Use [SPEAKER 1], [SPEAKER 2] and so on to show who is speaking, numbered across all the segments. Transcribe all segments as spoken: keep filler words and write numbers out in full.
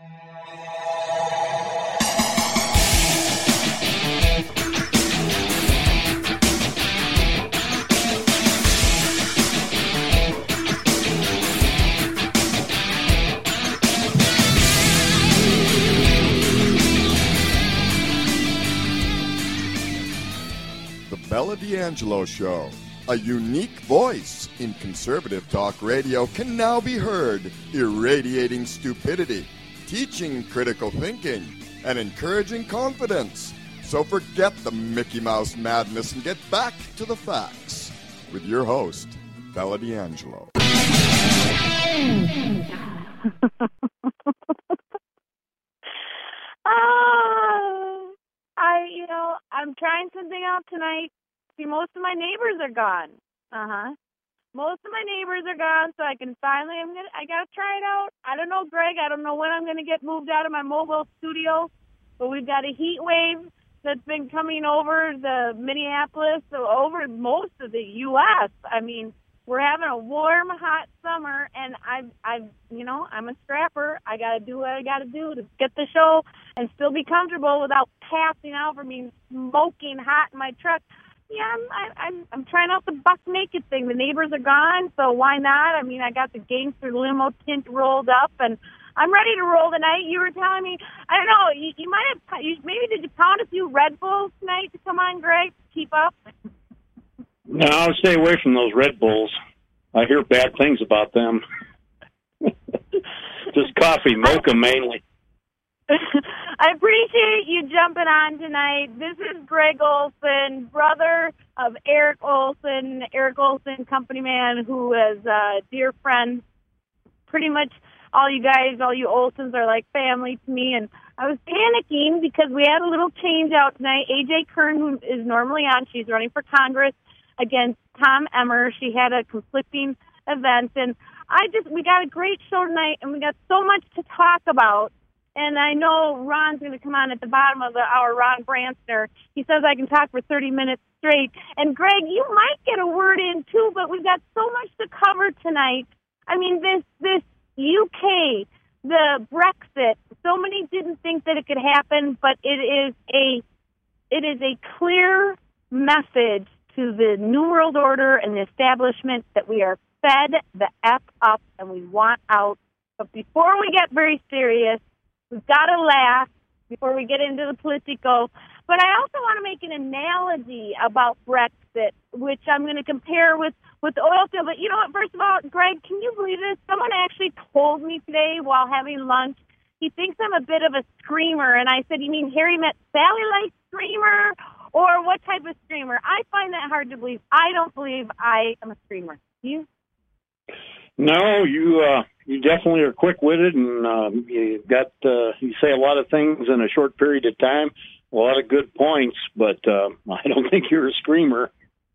[SPEAKER 1] Bella D'Angelo Show. A unique voice in conservative talk radio can now be heard, irradiating stupidity, teaching critical thinking, and encouraging confidence. So forget the Mickey Mouse madness and get back to the facts with your host, Bella D'Angelo.
[SPEAKER 2] uh, I, you know, I'm trying something out tonight. See, most of my neighbors are gone. Uh-huh. Most of my neighbors are gone, so I can finally, I'm gonna, I gotta try it out. I don't know, Greg, I don't know when I'm gonna get moved out of my mobile studio, but we've got a heat wave that's been coming over the Minneapolis, so over most of the U S I mean, we're having a warm, hot summer, and I've, I've, you know, I'm a scrapper. I gotta do what I gotta do to get the show and still be comfortable without passing out from being smoking hot in my truck. Yeah, I'm, I, I'm I'm trying out the buck naked thing. The neighbors are gone, so why not? I mean, I got the gangster limo tint rolled up, and I'm ready to roll tonight. You were telling me, I don't know, you, you might have, you, maybe did you pound a few Red Bulls tonight to come on, Greg, to keep up?
[SPEAKER 3] No, I'll stay away from those Red Bulls. I hear bad things about them. Just coffee, mocha mainly.
[SPEAKER 2] I appreciate you jumping on tonight. This is Greg Olson, brother of Eric Olson, Eric Olson, company man, who is a dear friend. Pretty much all you guys, all you Olsons are like family to me. And I was panicking because we had a little change out tonight. A J Kern, who is normally on, she's running for Congress against Tom Emmer. She had a conflicting event. And I just, we got a great show tonight, and we got so much to talk about. And I know Ron's going to come on at the bottom of the hour, Ron Branstner. He says I can talk for thirty minutes straight. And, Greg, you might get a word in, too, but we've got so much to cover tonight. I mean, this this U K, the Brexit, so many didn't think that it could happen, but it is a it is a clear message to the New World Order and the establishment that we are fed the F up and we want out. But before we get very serious, we've got to laugh before we get into the political. But I also want to make an analogy about Brexit, which I'm going to compare with, with the oil field. But you know what? First of all, Greg, can you believe this? Someone actually told me today while having lunch, he thinks I'm a bit of a screamer. And I said, you mean Harry Met Sally like screamer? Or what type of screamer? I find that hard to believe. I don't believe I am a screamer. You?
[SPEAKER 3] No, you uh, you definitely are quick-witted, and um, you got uh, you say a lot of things in a short period of time, a lot of good points, but uh, I don't think you're a screamer.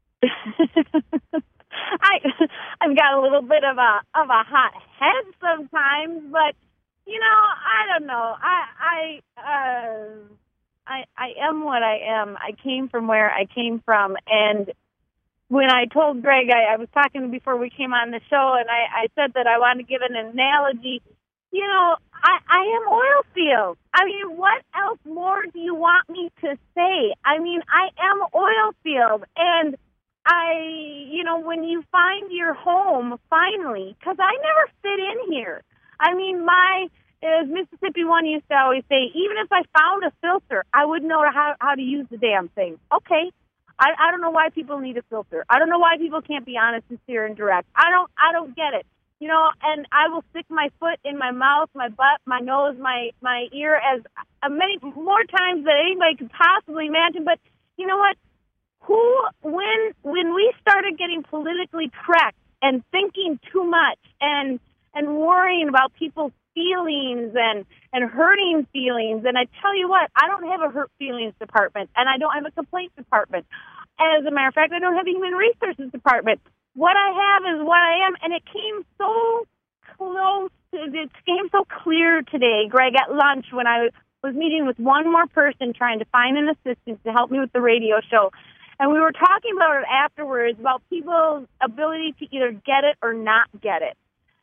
[SPEAKER 2] I I've got a little bit of a of a hot head sometimes, but you know, I don't know. I I uh, I I am what I am. I came from where I came from, and when I told Greg, I, I was talking before we came on the show, and I, I said that I wanted to give an analogy. You know, I, I am oil field. I mean, what else more do you want me to say? I mean, I am oil field, and I, you know, when you find your home, finally, because I never fit in here. I mean, my, as Mississippi One used to always say, even if I found a filter, I wouldn't know how, how to use the damn thing. Okay. I, I don't know why people need a filter. I don't know why people can't be honest, sincere, and direct. I don't I don't get it. You know, and I will stick my foot in my mouth, my butt, my nose, my, my ear as uh, many more times than anybody could possibly imagine. But you know what? Who, when when we started getting politically correct and thinking too much and and worrying about people's feelings and, and hurting feelings. And I tell you what, I don't have a hurt feelings department, and I don't have a complaints department. As a matter of fact, I don't have a human resources department. What I have is what I am, and it came so close, to, it came so clear today, Greg, at lunch when I was meeting with one more person trying to find an assistant to help me with the radio show. And we were talking about it afterwards, about people's ability to either get it or not get it.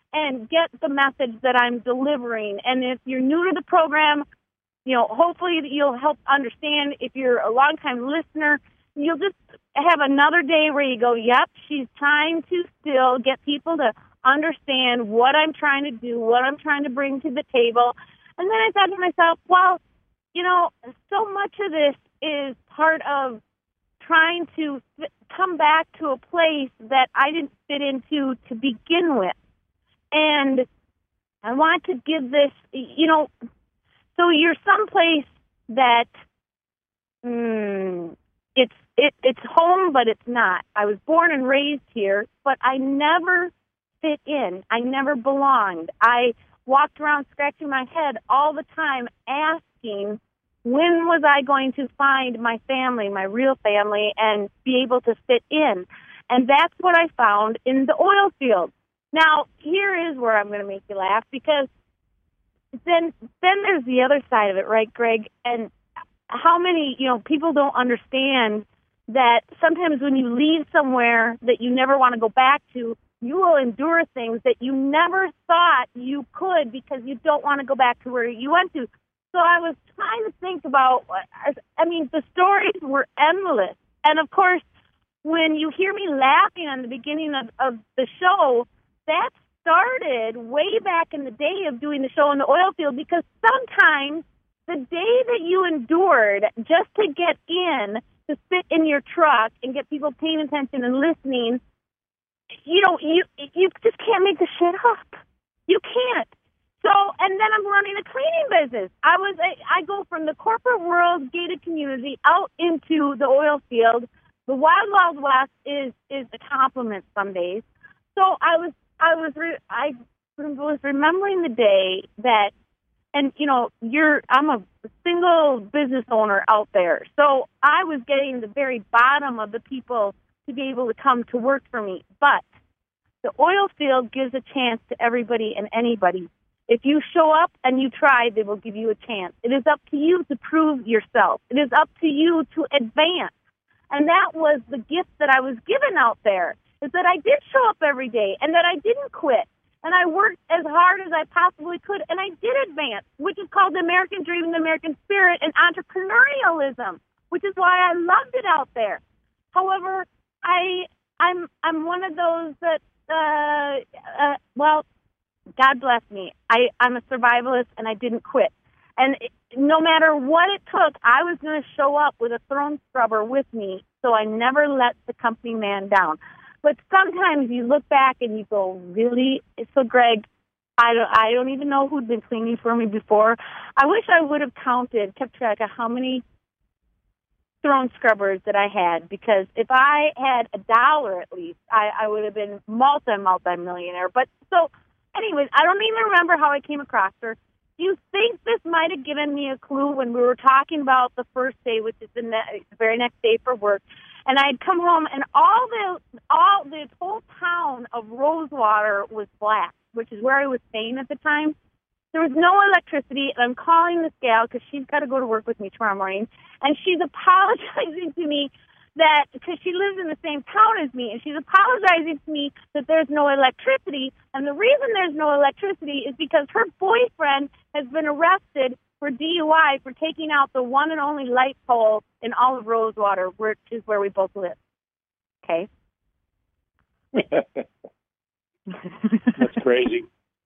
[SPEAKER 2] and get the message that I'm delivering. And if you're new to the program, you know, hopefully you'll help understand. If you're a longtime listener, you'll just have another day where you go, yep, she's trying to still get people to understand what I'm trying to do, what I'm trying to bring to the table. And then I thought to myself, well, you know, so much of this is part of trying to f- come back to a place that I didn't fit into to begin with. And I want to give this, you know, so you're someplace that mm, it's it, it's home, but it's not. I was born and raised here, but I never fit in. I never belonged. I walked around scratching my head all the time asking, when was I going to find my family, my real family, and be able to fit in? And that's what I found in the oil field. Now, here is where I'm going to make you laugh, because then then there's the other side of it, right, Greg? And how many, you know, people don't understand that sometimes when you leave somewhere that you never want to go back to, you will endure things that you never thought you could because you don't want to go back to where you went to. So I was trying to think about, I mean, the stories were endless. And, of course, when you hear me laughing on the beginning of, of the show, that started way back in the day of doing the show in the oil field, because sometimes the day that you endured just to get in, to sit in your truck and get people paying attention and listening, you know, you you just can't make this shit up. You can't. So, and then I'm running a cleaning business. I was, I, I go from the corporate world, gated community, out into the oil field. The wild, wild west is is a compliment some days. So I was, I was, re- I was remembering the day that, and you know, you're, I'm a single business owner out there. So I was getting the very bottom of the people to be able to come to work for me. But the oil field gives a chance to everybody and anybody. If you show up and you try, they will give you a chance. It is up to you to prove yourself. It is up to you to advance. And that was the gift that I was given out there, is that I did show up every day and that I didn't quit. And I worked as hard as I possibly could, and I did advance, which is called the American dream and the American spirit and entrepreneurialism, which is why I loved it out there. However, I, I'm I'm one of those that, uh, uh, well, God bless me. I, I'm a survivalist, and I didn't quit. And it, no matter what it took, I was going to show up with a throne scrubber with me, so I never let the company man down. But sometimes you look back and you go, really? So, Greg, I don't, I don't even know who'd been cleaning for me before. I wish I would have counted, kept track of how many throne scrubbers that I had, because if I had a dollar at least, I, I would have been multi, multi-millionaire. But so... Anyways, I don't even remember how I came across her. Do you think this might have given me a clue when we were talking about the first day, which is the, ne- the very next day for work? And I'd come home, and all the all the whole town of Rosewater was black, which is where I was staying at the time. There was no electricity, and I'm calling this gal because she's got to go to work with me tomorrow morning, and she's apologizing to me that, because she lives in the same town as me, and she's apologizing to me that there's no electricity. And the reason there's no electricity is because her boyfriend has been arrested for D U I for taking out the one and only light pole in all of Rosewater, which is where we both live. Okay?
[SPEAKER 3] That's crazy.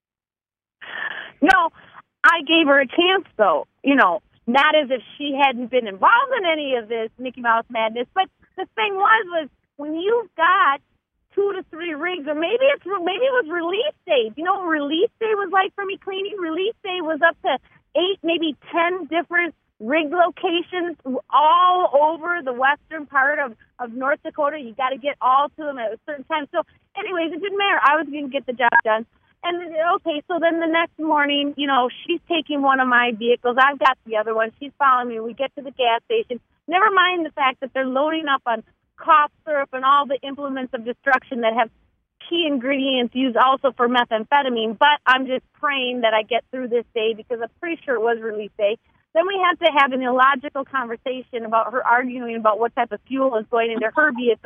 [SPEAKER 2] No, I gave her a chance, though. You know, not as if she hadn't been involved in any of this Mickey Mouse madness, but the thing was, was when you've got two to three rigs, or maybe it's maybe it was release day. Do you know what release day was like for me cleaning? Release day was up to eight, maybe ten different rig locations all over the western part of, of North Dakota. You got to get all to them at a certain time. So anyways, it didn't matter. I was going to get the job done. And, okay, so then the next morning, you know, she's taking one of my vehicles. I've got the other one. She's following me. We get to the gas station. Never mind the fact that they're loading up on cough syrup and all the implements of destruction that have key ingredients used also for methamphetamine. But I'm just praying that I get through this day, because I'm pretty sure it was release day. Then we had to have an illogical conversation about her arguing about what type of fuel is going into her vehicle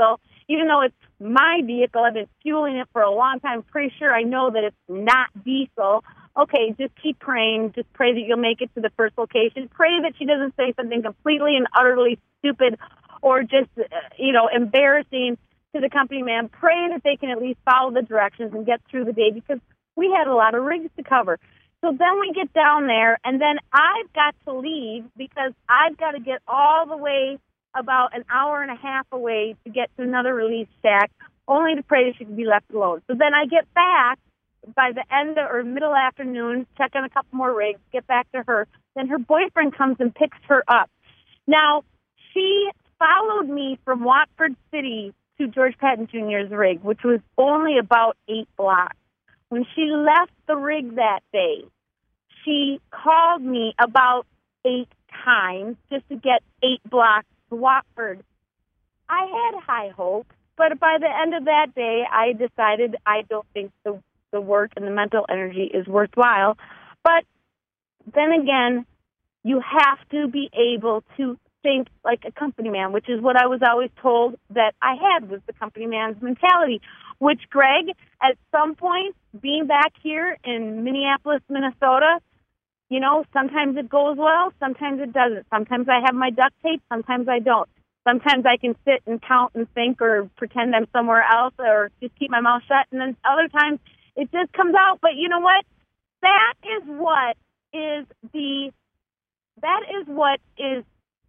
[SPEAKER 2] even though it's my vehicle, I've been fueling it for a long time. Pretty sure I know that it's not diesel. Okay, just keep praying. Just pray that you'll make it to the first location. Pray that she doesn't say something completely and utterly stupid or just, uh, you know, embarrassing to the company man. Pray that they can at least follow the directions and get through the day, because we had a lot of rigs to cover. So then we get down there, and then I've got to leave because I've got to get all the way about an hour and a half away to get to another release shack, only to pray that she can be left alone. So then I get back by the end of, or middle afternoon, check on a couple more rigs, get back to her. Then her boyfriend comes and picks her up. Now, she followed me from Watford City to George Patton Junior's rig, which was only about eight blocks. When she left the rig that day, she called me about eight times just to get eight blocks to Watford. I had high hopes, but by the end of that day, I decided I don't think the, the work and the mental energy is worthwhile. But then again, you have to be able to think like a company man, which is what I was always told that I had, was the company man's mentality, which, Greg, at some point, being back here in Minneapolis, Minnesota, you know, sometimes it goes well, sometimes it doesn't. Sometimes I have my duct tape, sometimes I don't. Sometimes I can sit and count and think or pretend I'm somewhere else or just keep my mouth shut, and then other times it just comes out. But you know what? That is what is the, that is what is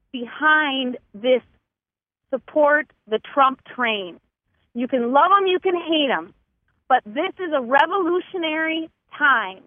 [SPEAKER 2] behind this support the Trump train. You can love them, you can hate them, but this is a revolutionary time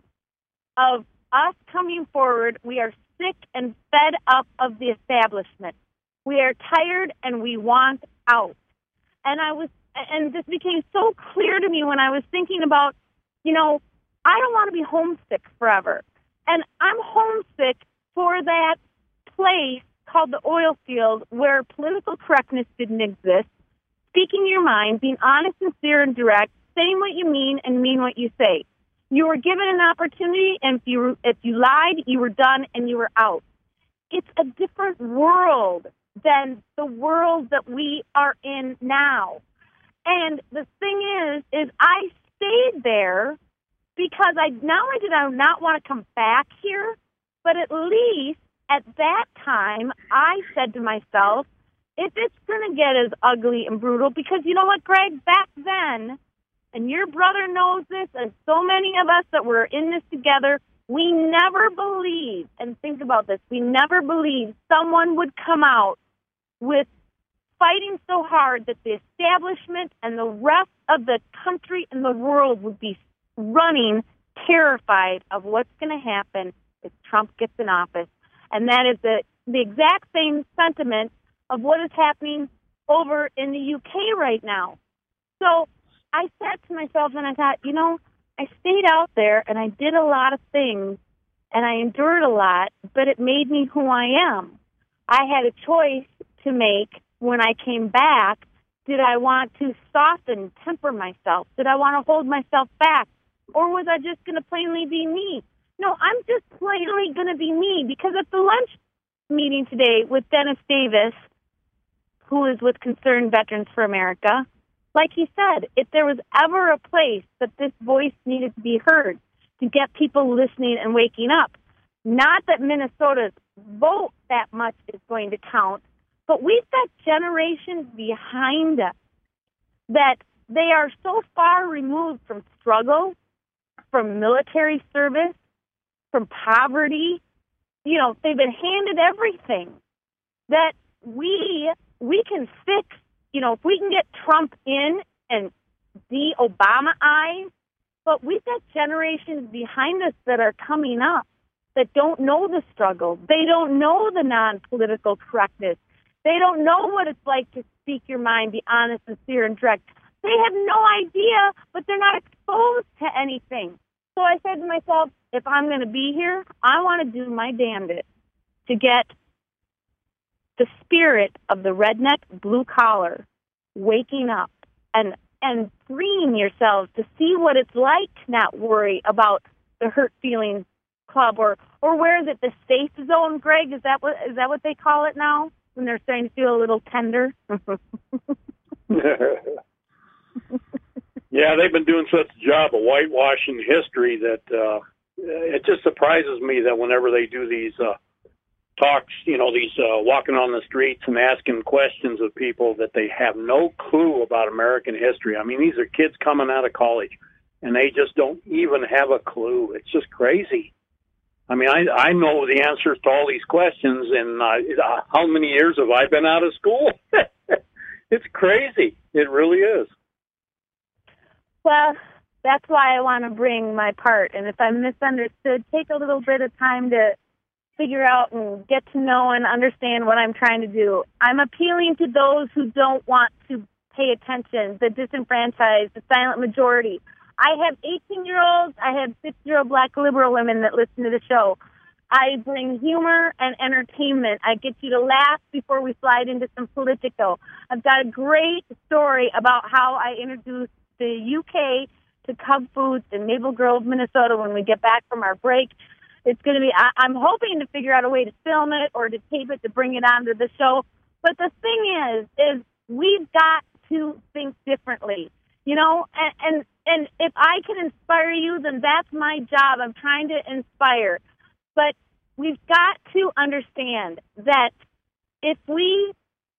[SPEAKER 2] of us coming forward. We are sick and fed up of the establishment. We are tired and we want out. And I was, and this became so clear to me when I was thinking about, you know, I don't want to be homesick forever. And I'm homesick for that place called the oil field where political correctness didn't exist, speaking your mind, being honest, sincere, and direct, saying what you mean and mean what you say. You were given an opportunity, and if you, if you lied, you were done and you were out. It's a different world than the world that we are in now. And the thing is, is I stayed there because I not only did I not want to come back here, but at least at that time, I said to myself, if it's going to get as ugly and brutal, because you know what, Greg, back then, and your brother knows this, and so many of us that were in this together, we never believed, and think about this, we never believed someone would come out with fighting so hard that the establishment and the rest of the country and the world would be running terrified of what's going to happen if Trump gets in office. And that is the, the exact same sentiment of what is happening over in the U K right now. So I said to myself, and I thought, you know, I stayed out there and I did a lot of things and I endured a lot, but it made me who I am. I had a choice to make when I came back. Did I want to soften, temper myself? Did I want to hold myself back? Or was I just going to plainly be me? No, I'm just plainly going to be me, because at the lunch meeting today with Dennis Davis, who is with Concerned Veterans for America, like he said, if there was ever a place that this voice needed to be heard to get people listening and waking up, not that Minnesota's vote that much is going to count, but we've got generations behind us that they are so far removed from struggle, from military service, from poverty. You know, they've been handed everything that we we can fix. You know, if we can get Trump in and de-Obama-ize, but we've got generations behind us that are coming up that don't know the struggle. They don't know the non-political correctness. They don't know what it's like to speak your mind, be honest, sincere, and direct. They have no idea, but they're not exposed to anything. So I said to myself, if I'm going to be here, I want to do my damnedest to get the spirit of the redneck blue collar waking up and and freeing yourselves to see what it's like to not worry about the hurt feelings club, or or where is it, the safe zone, Greg? Is that what is that what they call it now when they're starting to feel a little tender?
[SPEAKER 3] Yeah, they've been doing such a job of whitewashing history that uh, it just surprises me that whenever they do these uh, talks, you know, these uh, walking on the streets and asking questions of people, that they have no clue about American history. I mean, these are kids coming out of college, and they just don't even have a clue. It's just crazy. I mean, I, I know the answers to all these questions, and uh, how many years have I been out of school? It's crazy. It really is.
[SPEAKER 2] Well, that's why I want to bring my part. And if I'm misunderstood, take a little bit of time to figure out and get to know and understand what I'm trying to do. I'm appealing to those who don't want to pay attention, the disenfranchised, the silent majority. I have eighteen-year-olds. I have six-year-old black liberal women that listen to the show. I bring humor and entertainment. I get you to laugh before we slide into some Politico. I've got a great story about how I introduced the U K to Cub Foods in Maple Grove, Minnesota when we get back from our break. It's going to be, I, I'm hoping to figure out a way to film it or to tape it to bring it onto the show. But the thing is, is we've got to think differently, you know, and, and, and if I can inspire you, then that's my job. I'm trying to inspire. But we've got to understand that if we,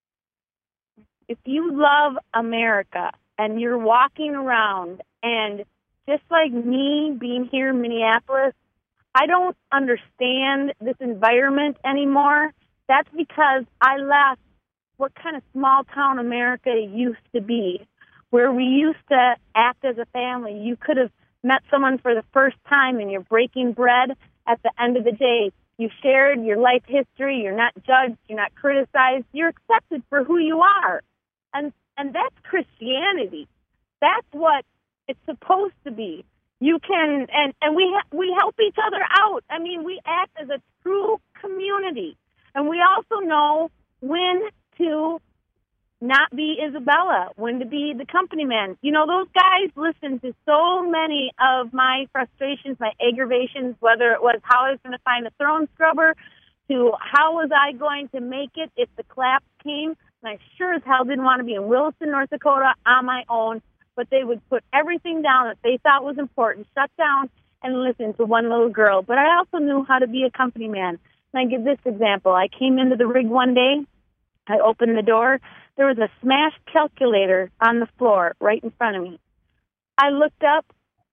[SPEAKER 2] if you love America and you're walking around, and just like me being here in Minneapolis, I don't understand this environment anymore. That's because I left what kind of small town America used to be, where we used to act as a family. You could have met someone for the first time and you're breaking bread. At the end of the day, you shared your life history. You're not judged. You're not criticized. You're accepted for who you are. And and that's Christianity. That's what it's supposed to be. You can, and, and we ha- we help each other out. I mean, we act as a true community. And we also know when to not be Isabella, when to be the company man. You know, those guys listen to so many of my frustrations, my aggravations, whether it was how I was going to find a throne scrubber, to how was I going to make it if the collapse came. And I sure as hell didn't want to be in Williston, North Dakota on my own, but they would put everything down that they thought was important, shut down, and listen to one little girl. But I also knew how to be a company man. And I give this example. I came into the rig one day. I opened the door. There was a smashed calculator on the floor right in front of me. I looked up,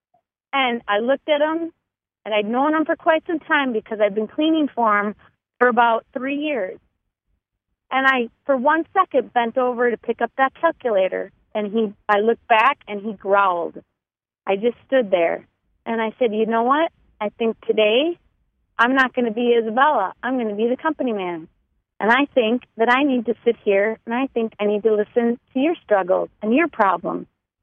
[SPEAKER 2] and I looked at him, and I'd known him for quite some time because I'd been cleaning for him for about three years. And I, for one second, bent over to pick up that calculator, and he, I looked back, and he growled. I just stood there, and I said, you know what? I think today I'm not going to be Isabella. I'm going to be the company man. And I think that I need to sit here, and I think I need to listen to your struggles and your problems.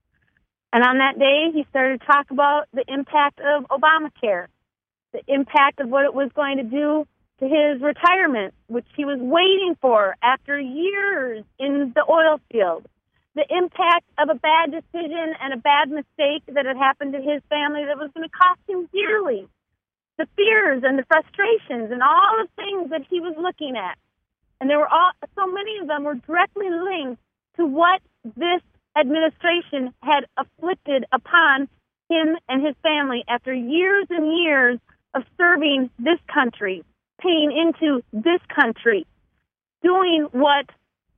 [SPEAKER 2] And on that day, he started to talk about the impact of Obamacare, the impact of what it was going to do to his retirement, which he was waiting for after years in the oil field, the impact of a bad decision and a bad mistake that had happened to his family that was going to cost him dearly, the fears and the frustrations and all the things that he was looking at. And there were all, so many of them were directly linked to what this administration had afflicted upon him and his family after years and years of serving this country, paying into this country, doing what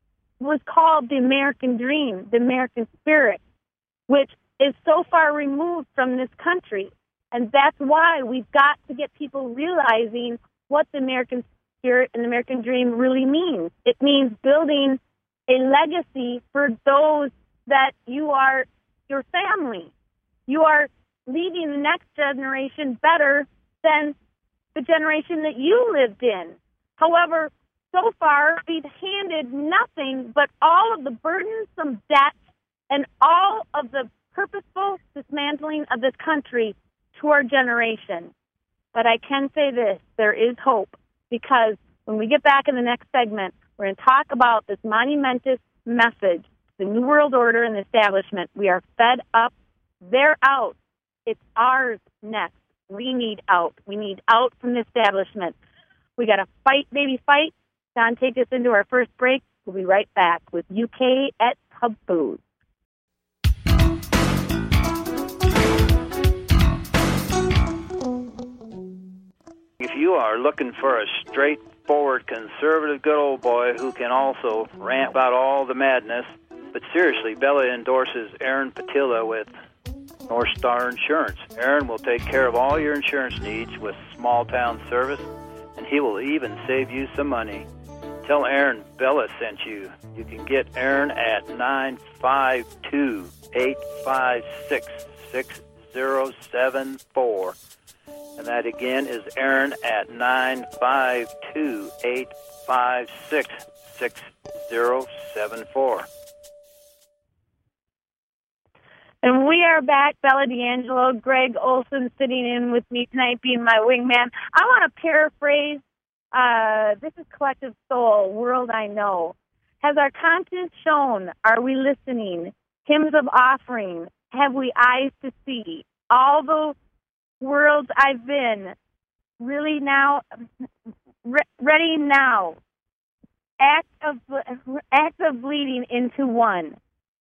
[SPEAKER 2] was called the American dream, the American spirit, which is so far removed from this country. And that's why we've got to get people realizing what the American spirit and the American dream really means. It means building a legacy for those that you are your family. You are leaving the next generation better than the generation that you lived in. However, so far, we've handed nothing but all of the burdensome debt and all of the purposeful dismantling of this country to our generation. But I can say this, there is hope, because when we get back in the next segment, we're going to talk about this monumentous message, the New World Order and the establishment. We are fed up. They're out. It's ours next. We need out. We need out from the establishment. We got to fight, baby, fight. Don, take us into our first break. We'll be right back with U K at Hub Foods.
[SPEAKER 4] If you are looking for a straightforward, conservative good old boy who can also ramp out all the madness, but seriously, Bella endorses Aaron Patilla with North Star Insurance. Aaron will take care of all your insurance needs with small town service, and he will even save you some money. Tell Aaron Bella sent you. You can get Aaron at nine five two, eight five six, six zero seven four. And that again is Aaron at nine five two, eight five six, six zero seven four.
[SPEAKER 2] And we are back. Bella D'Angelo, Greg Olson sitting in with me tonight, being my wingman. I want to paraphrase. Uh, this is Collective Soul, World I Know. Has our conscience shown? Are we listening? Hymns of offering. Have we eyes to see? All the worlds I've been. Really now, re- ready now. Act of, act of bleeding into one.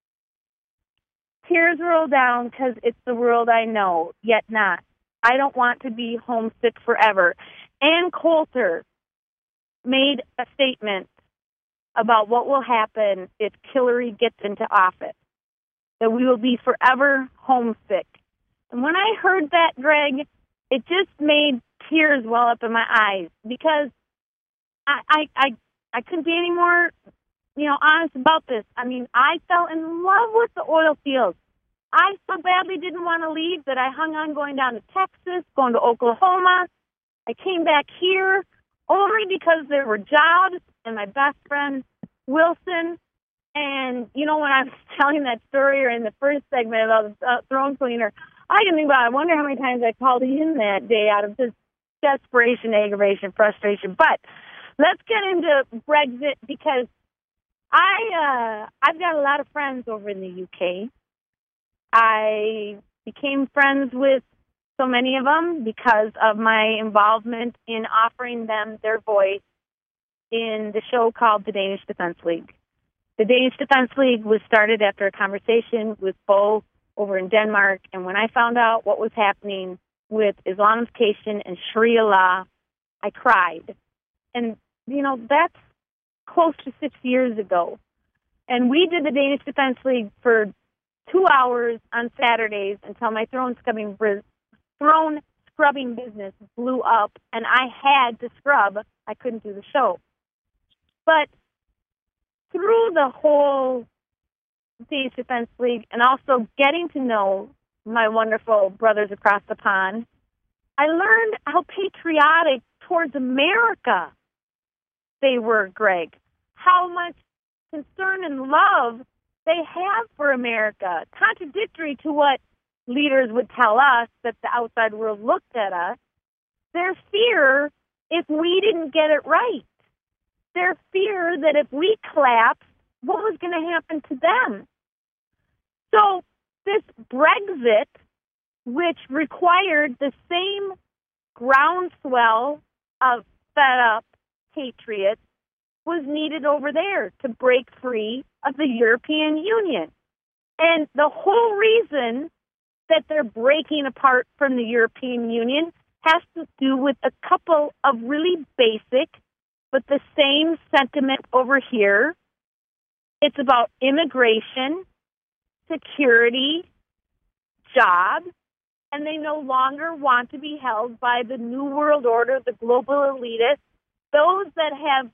[SPEAKER 2] Tears roll down because it's the world I know, yet not. I don't want to be homesick forever. Ann Coulter made a statement about what will happen if Hillary gets into office, that we will be forever homesick. And when I heard that, Greg, it just made tears well up in my eyes, because I I I, I couldn't be any more, you know, honest about this. I mean, I fell in love with the oil fields. I so badly didn't want to leave that I hung on going down to Texas, going to Oklahoma. I came back here only because there were jobs and my best friend, Wilson. And, you know, when I was telling that story or in the first segment about the uh, throne cleaner, I can think about it. I wonder how many times I called him that day out of just desperation, aggravation, frustration. But let's get into Brexit, because I, uh, I've got a lot of friends over in the U K. I became friends with so many of them because of my involvement in offering them their voice in the show called the Danish Defense League. The Danish Defense League was started after a conversation with Bo over in Denmark, and when I found out what was happening with Islamification and Sharia law, I cried. And, you know, that's close to six years ago. And we did the Danish Defense League for two hours on Saturdays until my throne scrubbing, throne scrubbing business blew up, and I had to scrub. I couldn't do the show. But through the whole Danish Defense League and also getting to know my wonderful brothers across the pond, I learned how patriotic towards America they were, Greg. How much concern and love they have for America, contradictory to what leaders would tell us that the outside world looked at us. Their fear if we didn't get it right. Their fear that if we collapsed, what was going to happen to them? So this Brexit, which required the same groundswell of fed-up patriots, was needed over there to break free of the European Union. And the whole reason that they're breaking apart from the European Union has to do with a couple of really basic, but the same sentiment over here. It's about immigration, security, jobs, and they no longer want to be held by the New World Order, the global elitists, those that have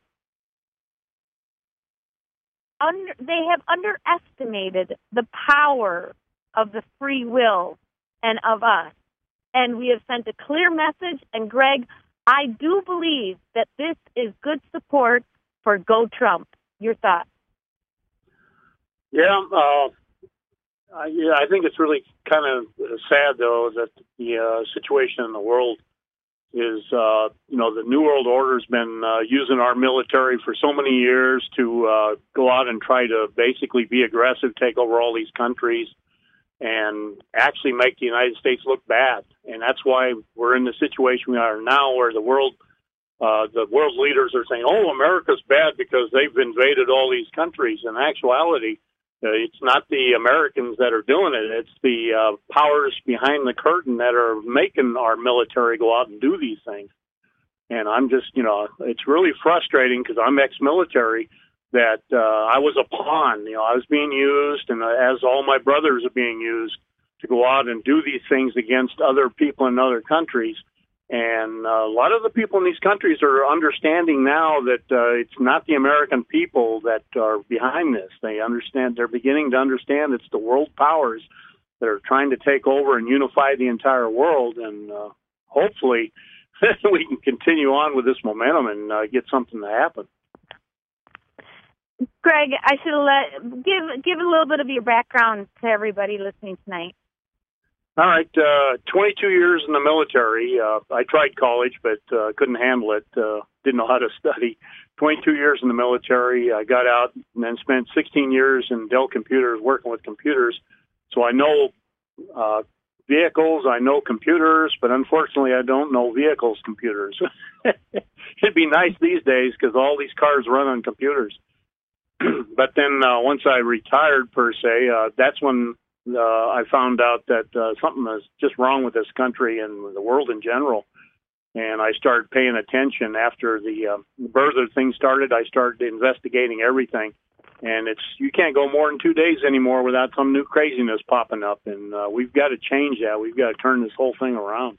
[SPEAKER 2] under, they have underestimated the power of the free will and of us. And we have sent a clear message. And, Greg, I do believe that this is good support for Go Trump. Your thoughts?
[SPEAKER 3] Yeah, uh, I, yeah, I think it's really kind of sad, though, that the uh, situation in the world is, uh, you know, the New World Order's been uh, using our military for so many years to uh, go out and try to basically be aggressive, take over all these countries, and actually make the United States look bad. And that's why we're in the situation we are now, where the world, uh, the world leaders are saying, oh, America's bad because they've invaded all these countries. In actuality, Uh, it's not the Americans that are doing it. It's the uh, powers behind the curtain that are making our military go out and do these things. And I'm just, you know, it's really frustrating because I'm ex-military that uh, I was a pawn. You know, I was being used, and uh, as all my brothers are being used to go out and do these things against other people in other countries. And uh, a lot of the people in these countries are understanding now that uh, it's not the American people that are behind this. They understand, they're beginning to understand it's the world powers that are trying to take over and unify the entire world. And uh, hopefully we can continue on with this momentum and uh, get something to happen.
[SPEAKER 2] Greg, I should let give give a little bit of your background to everybody listening tonight.
[SPEAKER 3] All right, uh, twenty-two years in the military. Uh, I tried college, but uh, couldn't handle it. Uh, didn't know how to study. twenty-two years in the military. I got out and then spent sixteen years in Dell Computers working with computers. So I know uh, vehicles, I know computers, but unfortunately I don't know vehicles computers. It'd be nice these days because all these cars run on computers. But then uh, once I retired, per se, uh, that's when uh, I found out that uh, something was just wrong with this country and the world in general. And I started paying attention after the uh, birth of the thing started. I started investigating everything. And it's you can't go more than two days anymore without some new craziness popping up. And uh, we've got to change that. We've got to turn this whole thing around.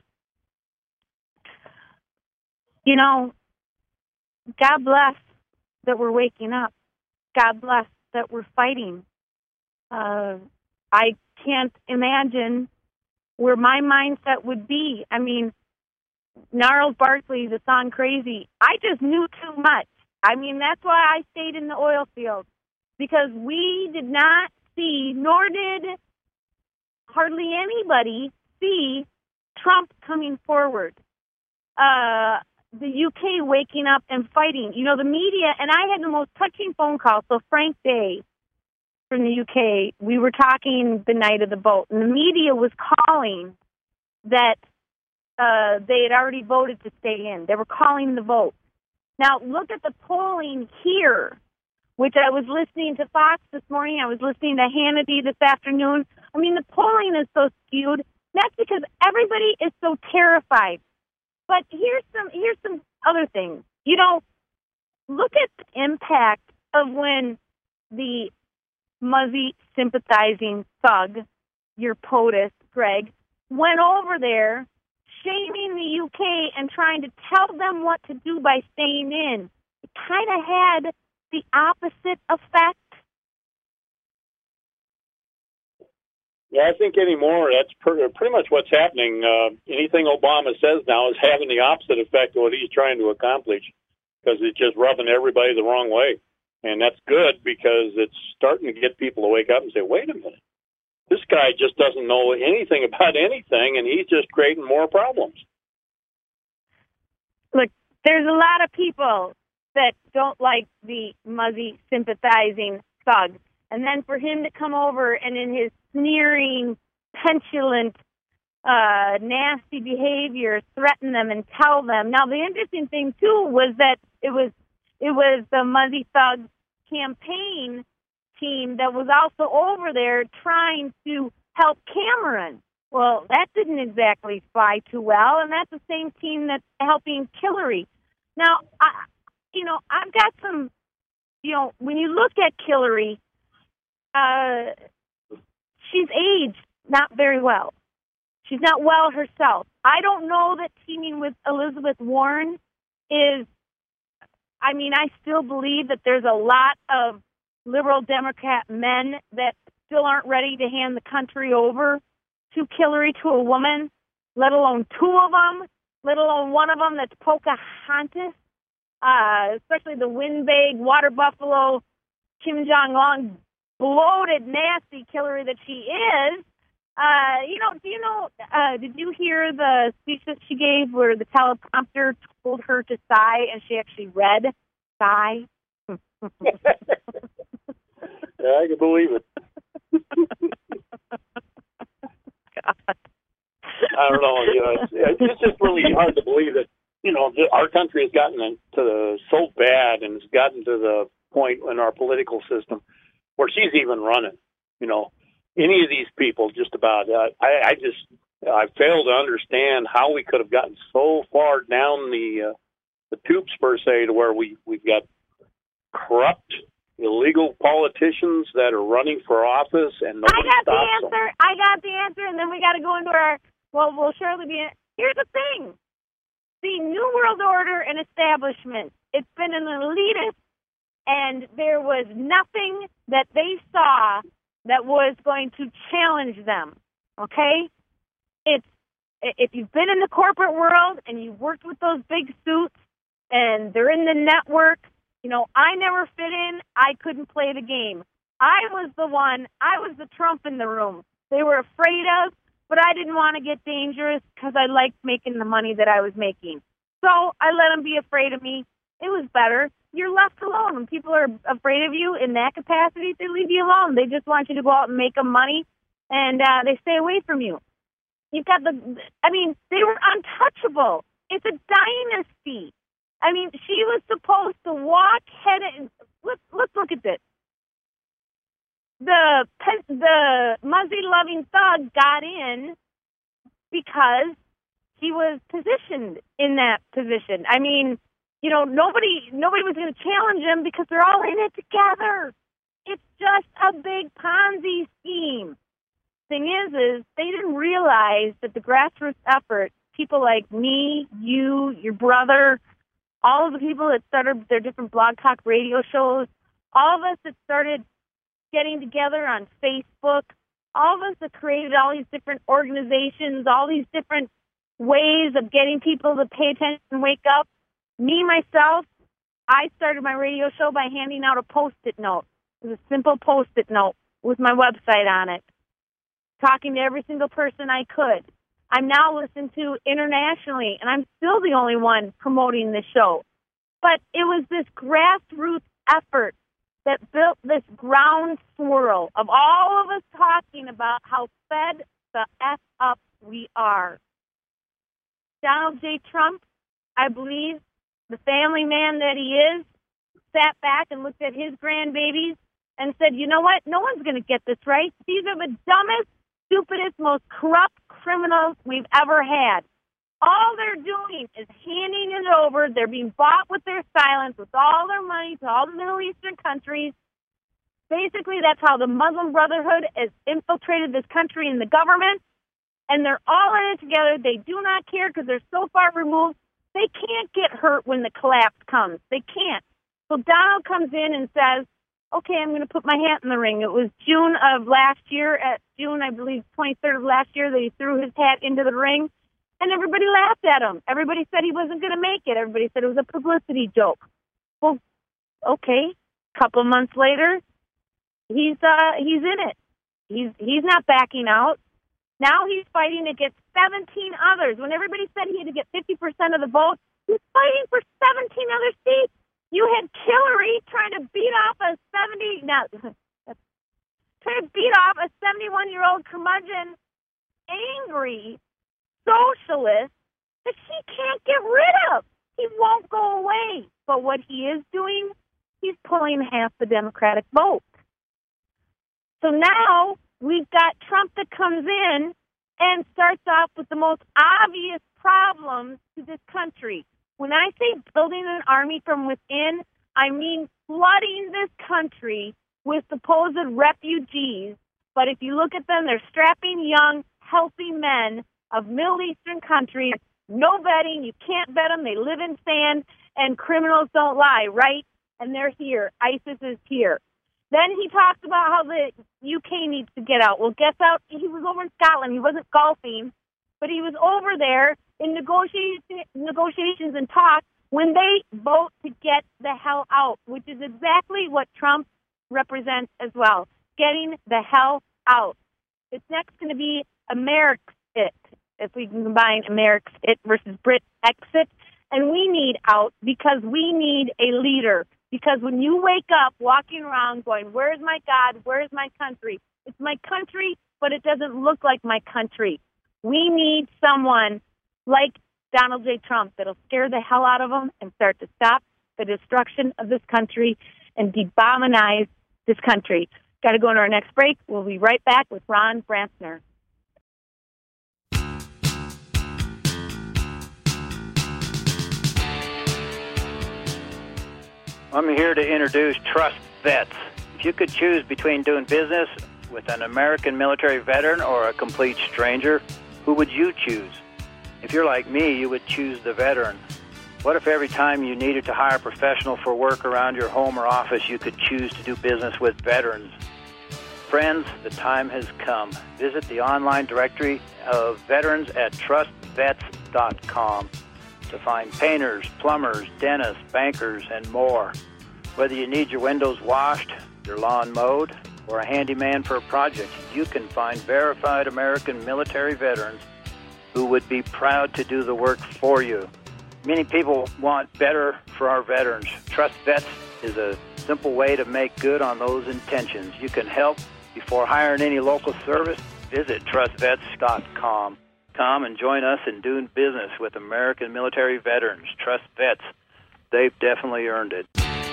[SPEAKER 2] You know, God bless that we're waking up. God bless that we're fighting. Uh, I can't imagine where my mindset would be. I mean, Gnarls Barkley, the song Crazy, I just knew too much. I mean, that's why I stayed in the oil field, because we did not see, nor did hardly anybody see Trump coming forward. Uh, the U K waking up and fighting. You know, the media, and I had the most touching phone call. So Frank Day from the U K, we were talking the night of the vote, and the media was calling that uh, they had already voted to stay in. They were calling the vote. Now, look at the polling here, which I was listening to Fox this morning. I was listening to Hannity this afternoon. I mean, the polling is so skewed. That's because everybody is so terrified. But here's some here's some other things. You know, look at the impact of when the Muzzy sympathizing thug, your POTUS, Greg, went over there shaming the U K and trying to tell them what to do by staying in. It kind of had the opposite effect.
[SPEAKER 3] Yeah, I think anymore, that's per- pretty much what's happening. Uh, anything Obama says now is having the opposite effect of what he's trying to accomplish, because it's just rubbing everybody the wrong way. And that's good, because it's starting to get people to wake up and say, wait a minute, this guy just doesn't know anything about anything, and he's just creating more problems.
[SPEAKER 2] Look, there's a lot of people that don't like the Muzzy sympathizing thug. And then for him to come over and in his sneering, petulant, uh, nasty behavior, threaten them and tell them. Now, the interesting thing, too, was that it was it was the Muzzy Thug campaign team that was also over there trying to help Cameron. Well, that didn't exactly fly too well, and that's the same team that's helping Hillary. Now, I, you know, I've got some, you know, when you look at Hillary, Uh, she's aged not very well. She's not well herself. I don't know that teaming with Elizabeth Warren is, I mean, I still believe that there's a lot of liberal Democrat men that still aren't ready to hand the country over to Hillary, to a woman, let alone two of them, let alone one of them that's Pocahontas, uh, especially the windbag, water buffalo, Kim Jong-un, bloated, nasty Hillary that she is. Uh, you know, do you know, uh, did you hear the speech that she gave where the teleprompter told her to sigh and she actually read sigh?
[SPEAKER 3] Yeah, I can believe it.
[SPEAKER 2] God.
[SPEAKER 3] I don't know. You know, it's, it's just really hard to believe that, you know, our country has gotten to the, so bad, and it's gotten to the point in our political system or she's even running. You know, any of these people, just about. Uh, I, I just I fail to understand how we could have gotten so far down the uh, the tubes per se to where we we've got corrupt, illegal politicians that are running for office, and nobody
[SPEAKER 2] I got
[SPEAKER 3] stops
[SPEAKER 2] the answer.
[SPEAKER 3] them.
[SPEAKER 2] I got the answer, and then we got to go into our. Well, we'll surely be. Here's the thing: the New World Order and establishment. It's been an elitist, and there was nothing that they saw that was going to challenge them. Okay, it's if you've been in the corporate world and you've worked with those big suits, and they're in the network. You know, I never fit in. I couldn't play the game. I was the one. I was the Trump in the room. They were afraid of, but I didn't want to get dangerous because I liked making the money that I was making. So I let them be afraid of me. It was better. You're left alone. When people are afraid of you in that capacity, they leave you alone. They just want you to go out and make them money, and uh, they stay away from you. You've got the, I mean, they were untouchable. It's a dynasty. I mean, she was supposed to walk head in. Let's, let's look at this. The, the Muzzy-loving thug got in because he was positioned in that position. I mean, you know, nobody nobody was going to challenge him because they're all in it together. It's just a big Ponzi scheme. Thing is, is they didn't realize that the grassroots effort, people like me, you, your brother, all of the people that started their different blog talk radio shows, all of us that started getting together on Facebook, all of us that created all these different organizations, all these different ways of getting people to pay attention and wake up. Me, myself, I started my radio show by handing out a Post-it note. It was a simple Post-it note with my website on it, talking to every single person I could. I'm now listened to internationally, and I'm still the only one promoting this show. But it was this grassroots effort that built this ground swirl of all of us talking about how fed the F up we are. Donald J. Trump, I believe, the family man that he is, sat back and looked at his grandbabies and said, you know what? No one's going to get this right. These are the dumbest, stupidest, most corrupt criminals we've ever had. All they're doing is handing it over. They're being bought with their silence, with all their money to all the Middle Eastern countries. Basically, that's how the Muslim Brotherhood has infiltrated this country and the government. And they're all in it together. They do not care because they're so far removed. They can't get hurt when the collapse comes. They can't. So Donald comes in and says, okay, I'm going to put my hat in the ring. It was June of last year, at June, I believe, twenty-third of last year, that he threw his hat into the ring. And everybody laughed at him. Everybody said he wasn't going to make it. Everybody said it was a publicity joke. Well, okay. A couple months later, he's uh, he's in it. He's he's not backing out. Now he's fighting against seventeen others. When everybody said he had to get fifty percent of the vote, he's fighting for seventeen other seats. You had Hillary trying to beat off a seventy, no, trying to beat off a seventy-one-year-old curmudgeon, angry socialist that she can't get rid of. He won't go away. But what he is doing, he's pulling half the Democratic vote. So now we've got Trump that comes in and starts off with the most obvious problems to this country. When I say building an army from within, I mean flooding this country with supposed refugees. But if you look at them, they're strapping, young, healthy men of Middle Eastern countries. No betting. You can't bet them. They live in sand, and criminals don't lie, right? And they're here. ISIS is here. Then he talks about how the U K needs to get out. Well, guess out. He was over in Scotland. He wasn't golfing, but he was over there in negotiations, negotiations and talks when they vote to get the hell out, which is exactly what Trump represents as well, getting the hell out. It's next going to be Amerixit, if we can combine Amerixit versus Brit exit. And we need out because we need a leader. Because when you wake up walking around going, where's my God, where's my country? It's my country, but it doesn't look like my country. We need someone like Donald J. Trump that'll scare the hell out of them and start to stop the destruction of this country and debomanize this country. Got to go into our next break. We'll be right back with Ron Branstner.
[SPEAKER 4] I'm here to introduce Trust Vets. If you could choose between doing business with an American military veteran or a complete stranger, who would you choose? If you're like me, you would choose the veteran. What if every time you needed to hire a professional for work around your home or office, you could choose to do business with veterans? Friends, the time has come. Visit the online directory of veterans at trust vets dot com to find painters, plumbers, dentists, bankers, and more. Whether you need your windows washed, your lawn mowed, or a handyman for a project, you can find verified American military veterans who would be proud to do the work for you. Many people want better for our veterans. Trust Vets is a simple way to make good on those intentions. You can help before hiring any local service. Visit trust vets dot com. Come and join us in doing business with American military veterans. Trust Vets. They've definitely earned it.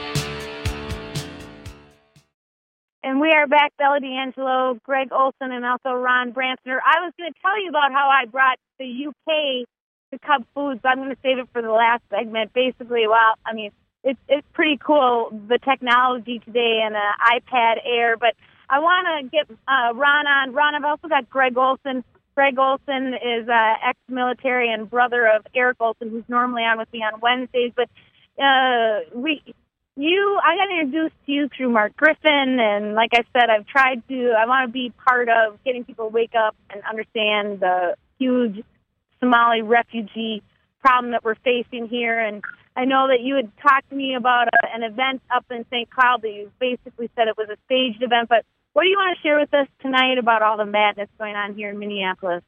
[SPEAKER 2] And we are back, Bella D'Angelo, Greg Olson, and also Ron Branstner. I was going to tell you about how I brought the U K to Cub Foods. I'm going to save it for the last segment. Basically, well, I mean, it's it's pretty cool, the technology today and an iPad Air. But I want to get uh, Ron on. Ron, I've also got Greg Olson. Greg Olson is uh, ex-military and brother of Eric Olson, who's normally on with me on Wednesdays. But uh, we, you, I got introduced to you through Mark Griffin, and like I said, I've tried to. I want to be part of getting people to wake up and understand the huge Somali refugee problem that we're facing here. And I know that you had talked to me about a, an event up in Saint Cloud that you basically said it was a staged event, but what do you want to share with us tonight about all the madness going on here in Minneapolis?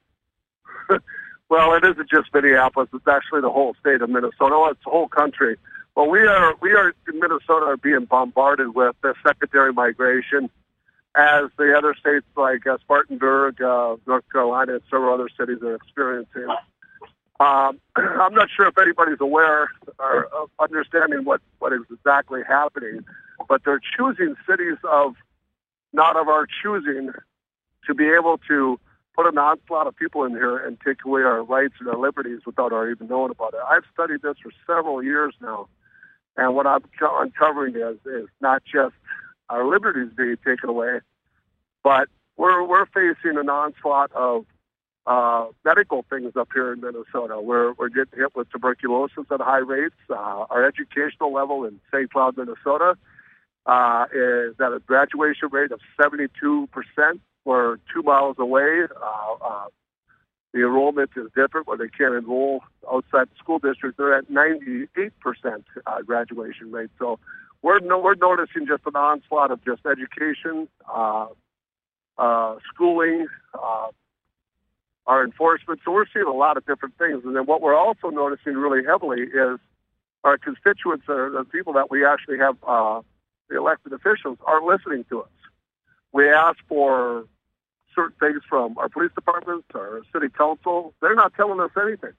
[SPEAKER 5] Well, it isn't just Minneapolis. It's actually the whole state of Minnesota. It's the whole country. Well, we are, we are in Minnesota are being bombarded with the secondary migration as the other states like uh, Spartanburg, uh, North Carolina, and several other cities are experiencing. Um, I'm not sure if anybody's aware or of understanding what, what is exactly happening, but they're choosing cities of not of our choosing to be able to put an onslaught of people in here and take away our rights and our liberties without our even knowing about it. I've studied this for several years now, and what I'm uncovering is, is not just our liberties being taken away, but we're we're facing an onslaught of uh, medical things up here in Minnesota. We're we're getting hit with tuberculosis at high rates. Uh, our educational level in Saint Cloud, Minnesota, uh, is at a graduation rate of seventy-two percent. We're two miles away. Uh, uh, the enrollment is different where they can't enroll outside the school district. They're at ninety-eight percent uh, graduation rate. So we're no, we're noticing just an onslaught of just education, uh, uh, schooling, uh, our enforcement. So we're seeing a lot of different things. And then what we're also noticing really heavily is our constituents, or the people that we actually have, uh, the elected officials, aren't listening to us. We ask for certain things from our police departments, our city council. They're not telling us anything.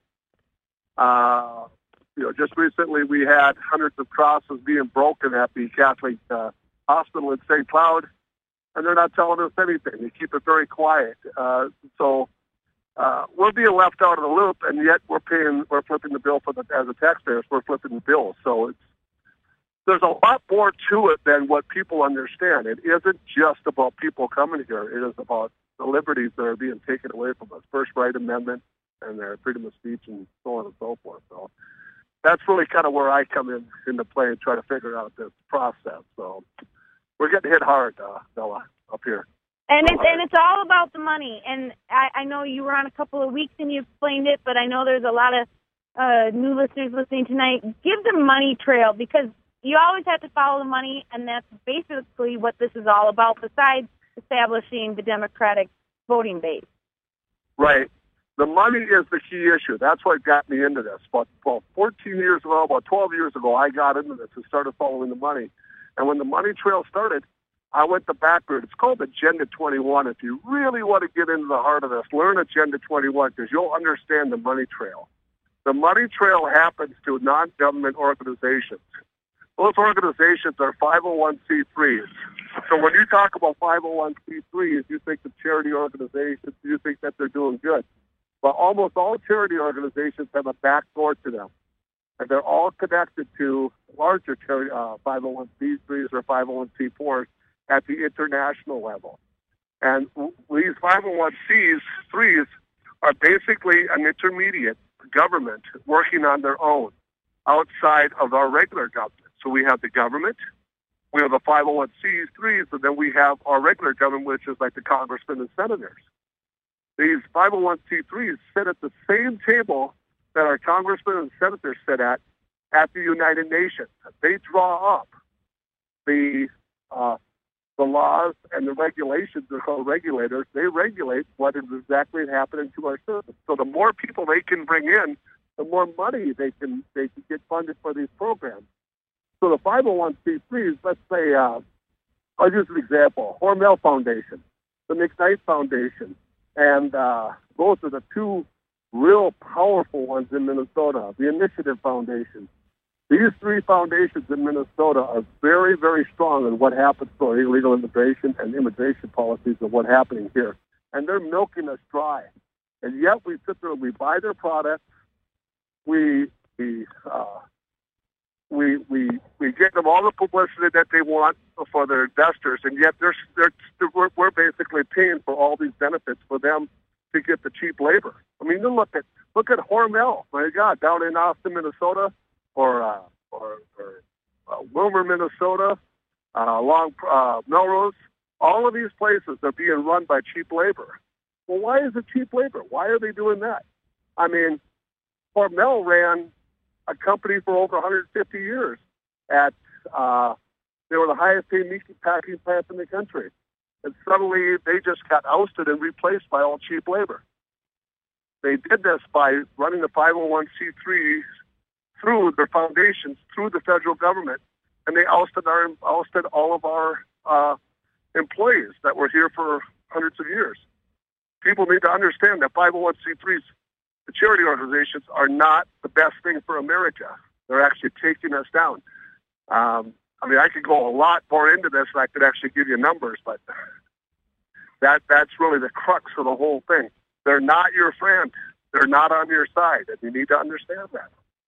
[SPEAKER 5] Uh, you know, just recently we had hundreds of crosses being broken at the Catholic uh, hospital in Saint Cloud, and they're not telling us anything. They keep it very quiet. Uh, so uh, we're being left out of the loop, and yet we're paying, we're flipping the bill for the, as a taxpayers, we're flipping the bill. So it's, there's a lot more to it than what people understand. It isn't just about people coming here. It is about the liberties that are being taken away from us. First Right Amendment and their freedom of speech and so on and so forth. So that's really kind of where I come in into play and try to figure out this process. So we're getting hit hard, uh, Bella, up here.
[SPEAKER 2] And it's, and it's all about the money. And I, I know you were on a couple of weeks and you explained it, but I know there's a lot of uh, new listeners listening tonight. Give the money trail, because you always have to follow the money, and that's basically what this is all about, besides establishing the Democratic voting base.
[SPEAKER 5] Right. The money is the key issue. That's what got me into this. About well, fourteen years ago, about twelve years ago, I got into this and started following the money. And when the money trail started, I went the back route. It's called Agenda twenty-one. If you really want to get into the heart of this, learn Agenda twenty-one, because you'll understand the money trail. The money trail happens to non-government organizations. those organizations are five oh one c threes. So when you talk about five oh one c threes, you think of charity organizations, you think that they're doing good. But almost all charity organizations have a back door to them. And they're all connected to larger charity, uh, five oh one c threes or five oh one c fours at the international level. And these five oh one c threes are basically an intermediate government working on their own outside of our regular government. So we have the government, we have the five oh one c threes, and then we have our regular government, which is like the congressmen and senators. These five oh one c threes sit at the same table that our congressmen and senators sit at at the United Nations. They draw up the uh, the laws and the regulations. They're called regulators. They regulate what is exactly happening to our system. So the more people they can bring in, the more money they can they can get funded for these programs. So the five oh one c threes, let's say, uh, I'll use an example: Hormel Foundation, the McKnight Foundation, and uh, those are the two real powerful ones in Minnesota. The Initiative Foundation. These three foundations in Minnesota are very, very strong in what happens to our illegal immigration and immigration policies and what's happening here. And they're milking us dry. And yet we sit there and we buy their products. We we uh, we we we get them all the publicity that they want for their investors, and yet they're, they're, we're, we're basically paying for all these benefits for them to get the cheap labor. I mean, look at look at Hormel, my God, down in Austin, Minnesota, or uh, or, or uh, Wilmer, Minnesota, uh, along uh, Melrose. All of these places are being run by cheap labor. Well, why is it cheap labor? Why are they doing that? I mean, Hormel ran a company for over one hundred fifty years. At uh, they were the highest paid meat packing plant in the country. And suddenly they just got ousted and replaced by all cheap labor. They did this by running the five oh one c threes through their foundations, through the federal government, and they ousted our ousted all of our uh, employees that were here for hundreds of years. People need to understand that five oh one c threes, the charity organizations, are not the best thing for America. They're actually taking us down. Um, I mean, I could go a lot more into this, and I could actually give you numbers, but that that's really the crux of the whole thing. They're not your friend. They're not on your side, and you need to understand that.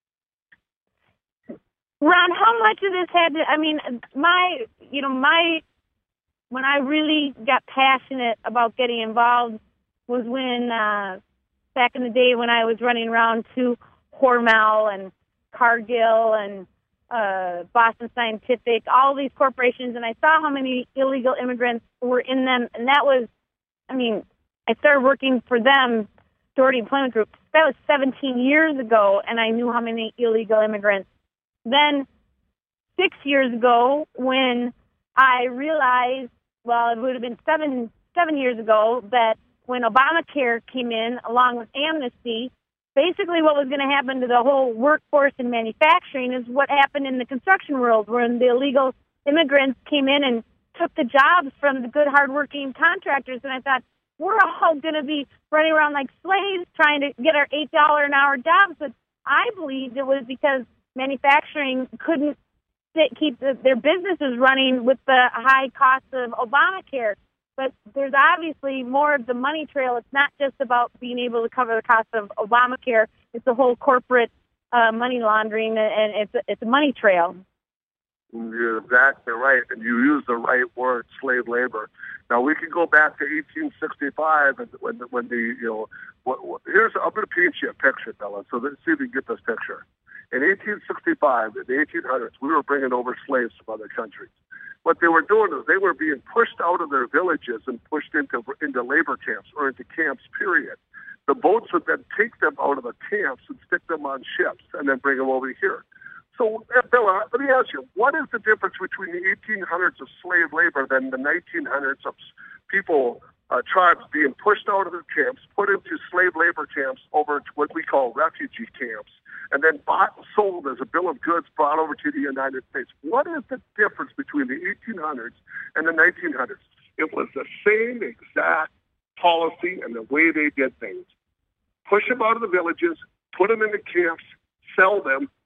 [SPEAKER 2] Ron, how much of this had to, I mean, my, you know, my, when I really got passionate about getting involved was when, uh, back in the day when I was running around to Hormel and Cargill and uh, Boston Scientific, all these corporations, and I saw how many illegal immigrants were in them, and that was, I mean, I started working for them, Doherty Employment Group. That was seventeen years ago, and I knew how many illegal immigrants. Then six years ago, when I realized, well, it would have been seven seven years ago, that when Obamacare came in, along with amnesty, basically what was going to happen to the whole workforce in manufacturing is what happened in the construction world, when the illegal immigrants came in and took the jobs from the good, hardworking contractors. And I thought, we're all going to be running around like slaves trying to get our eight dollars an hour jobs. But I believed it was because manufacturing couldn't keep the, their businesses running with the high cost of Obamacare. But there's obviously more of the money trail. It's not just about being able to cover the cost of Obamacare. It's the whole corporate uh, money laundering, and it's a, it's a money trail.
[SPEAKER 5] You're exactly right, and you use the right word, slave labor. Now we can go back to eighteen sixty-five, and when the, when the you know, what, what, here's I'm going to paint you a picture, Bella. So let's see if we can get this picture. In eighteen sixty-five, in the eighteen hundreds, we were bringing over slaves from other countries. What they were doing is they were being pushed out of their villages and pushed into into labor camps or into camps, period. The boats would then take them out of the camps and stick them on ships and then bring them over here. So, Bella, let me ask you, what is the difference between the eighteen hundreds of slave labor than the nineteen hundreds of people, uh, tribes being pushed out of their camps, put into slave labor camps over to what we call refugee camps, and then bought and sold as a bill of goods brought over to the United States? What is the difference between the eighteen hundreds and the nineteen hundreds? It was the same exact policy and the way they did things. Push them out of the villages, put them in the camps, sell them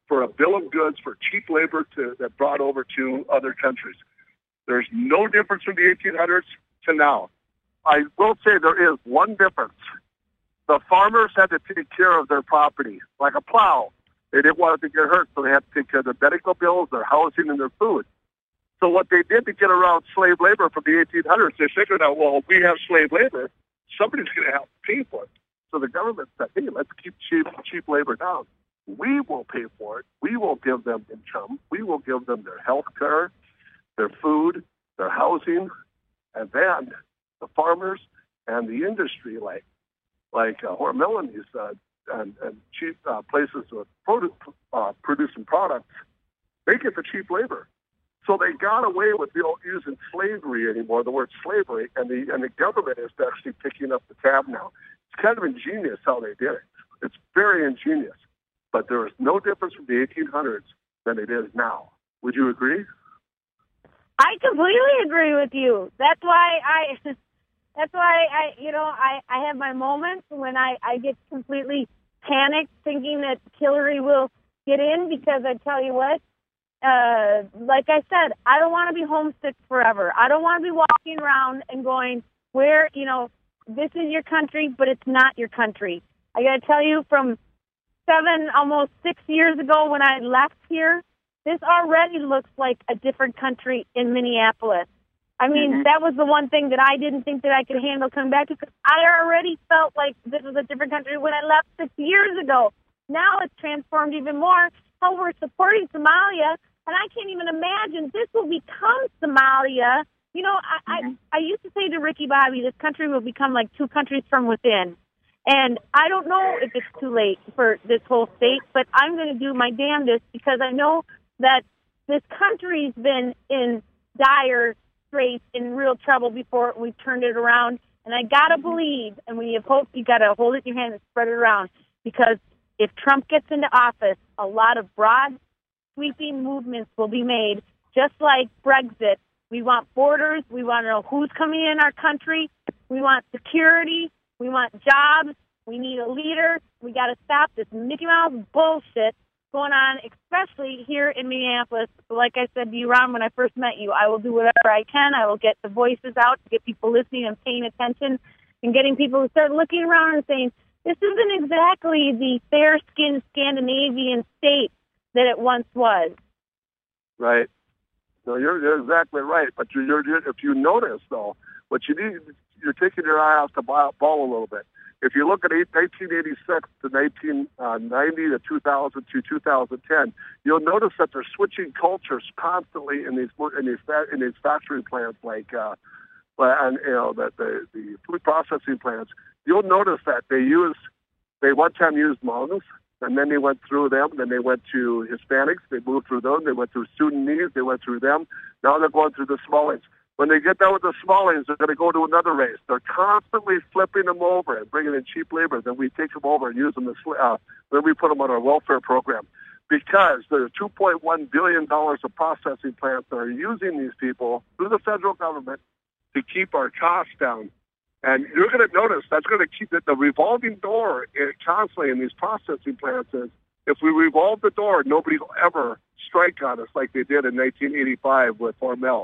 [SPEAKER 5] for a bill of goods for cheap labor to, that brought over to other countries. There's no difference from the eighteen hundreds to now. I will say there is one difference. The farmers had to take care of their property, like a plow. They didn't want it to get hurt, so they had to take care of their medical bills, their housing, and their food. So what they did to get around slave labor from the eighteen hundreds, they figured out, well, we have slave labor, somebody's going to have to pay for it. So the government said, hey, let's keep cheap cheap labor down. We will pay for it. We will give them income. We will give them their health care, their food, their housing, and then the farmers and the industry, like like uh, Hormel and these uh, and, and cheap uh, places with produce, uh, producing products, they get the cheap labor. So they got away with you know, using slavery anymore, the word slavery, and the and the government is actually picking up the tab now. It's kind of ingenious how they did it. It's very ingenious. But there is no difference from the eighteen hundreds than it is now. Would you agree?
[SPEAKER 2] I completely agree with you. That's why I, that's why I, you know, I, I have my moments when I, I get completely panicked thinking that Hillary will get in, because I tell you what, uh, like I said, I don't want to be homesick forever. I don't want to be walking around and going, where, you know, this is your country, but it's not your country. I got to tell you, from seven, almost six years ago when I left here, this already looks like a different country in Minneapolis. I mean, mm-hmm. that was the one thing that I didn't think that I could handle coming back to, because I already felt like this was a different country when I left six years ago. Now it's transformed even more. How we're supporting Somalia, and I can't even imagine this will become Somalia. You know, I, mm-hmm. I, I used to say to Ricky Bobby, this country will become like two countries from within. And I don't know if it's too late for this whole state, but I'm going to do my damnedest, because I know that this country's been in dire straits, in real trouble before we've turned it around. And I got to believe, and when you have hope, you got to hold it in your hand and spread it around. Because if Trump gets into office, a lot of broad, sweeping movements will be made, just like Brexit. We want borders. We want to know who's coming in our country. We want security. We want jobs. We need a leader. We got to stop this Mickey Mouse bullshit going on, especially here in Minneapolis. Like I said to you, Ron, when I first met you, I will do whatever I can. I will get the voices out to get people listening and paying attention, and getting people to start looking around and saying, this isn't exactly the fair-skinned Scandinavian state that it once was. Right.
[SPEAKER 5] No, you're, you're exactly right. But you're, you're, if you notice, though, what you need, you're taking your eye off the ball a little bit. If you look at nineteen eighty-six to nineteen ninety to two thousand to two thousand ten, you'll notice that they're switching cultures constantly in these in these in these factory plants, like uh, and you know the, the the food processing plants. You'll notice that they use they one time used Hmong, and then they went through them. Then they went to Hispanics. They moved through them. They went through Sudanese. They went through them. Now they're going through the Somalians. When they get done with the Somalians, they're going to go to another race. They're constantly flipping them over and bringing in cheap labor. Then we take them over and use them as, uh, then we put them on our welfare program. Because there's two point one billion dollars of processing plants that are using these people through the federal government to keep our costs down. And you're going to notice that's going to keep it, the revolving door in, constantly in these processing plants is, if we revolve the door, nobody will ever strike on us like they did in nineteen eighty-five with Hormel.